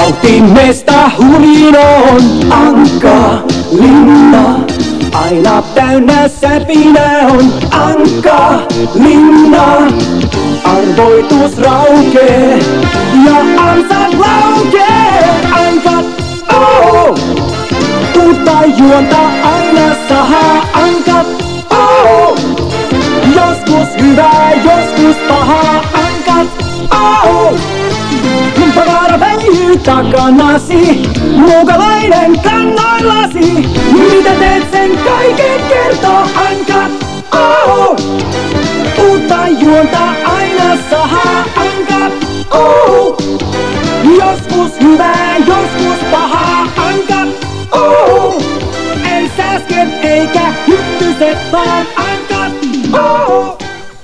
Vauhtimesta hurinoon Anka linna. Aina täynnä säpinä on Anka linna. Arvoitus raukee ja ansat laukee. Ankat, oh! Uutta juonta aina sahaa. Ankat, oh! Joskus hyvää, joskus pahaa. Ankat, oh! Tavara väijyy takanasi, muukalainen kannoillasi. Mitä teet sen kaiken kertoo, Ankat, oh! Uutta juonta